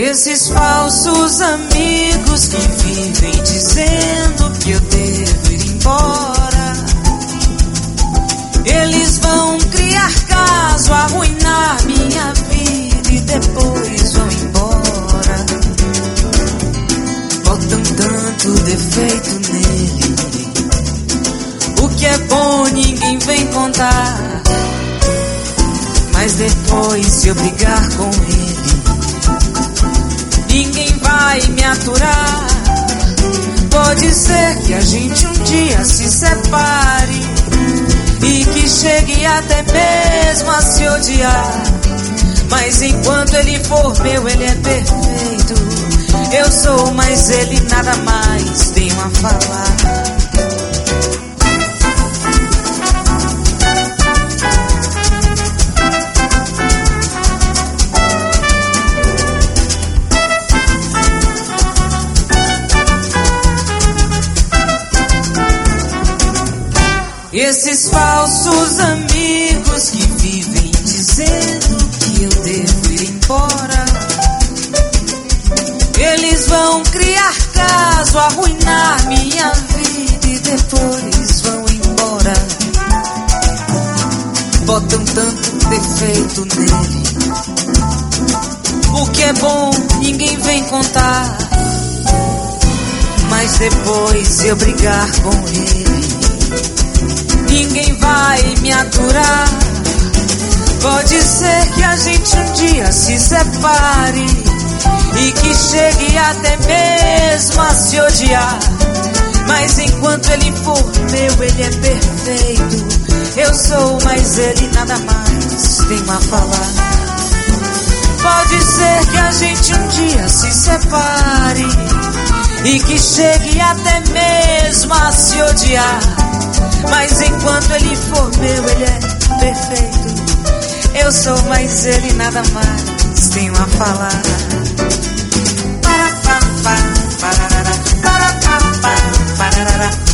Esses falsos amigos que vivem dizendo que eu devo ir embora, eles vão criar caso, arruinar minha vida e depois vão embora. Botam tanto defeito nele, o que é bom ninguém vem contar. Mas depois, se eu brigar com ele, ninguém vai me aturar. Pode ser que a gente um dia se separe e que chegue até mesmo a se odiar. Mas enquanto ele for meu, ele é perfeito. Eu sou, mas ele nada mais tenho a falar. Esses falsos amigos que vivem dizendo que eu devo ir embora, eles vão criar caso, arruinar minha vida e depois vão embora. Botam tanto defeito nele, o que é bom ninguém vem contar. Mas depois, se eu brigar com ele, ninguém vai me aturar. Pode ser que a gente um dia se separe e que chegue até mesmo a se odiar. Mas enquanto ele for meu, ele é perfeito. Eu sou, mas ele nada mais tem a falar. Pode ser que a gente um dia se separe e que chegue até mesmo a se odiar. Mas enquanto ele for meu, ele é perfeito. Eu sou, mas ele nada mais tenho a falar. Para, para, para, para, para, para, para, para, para.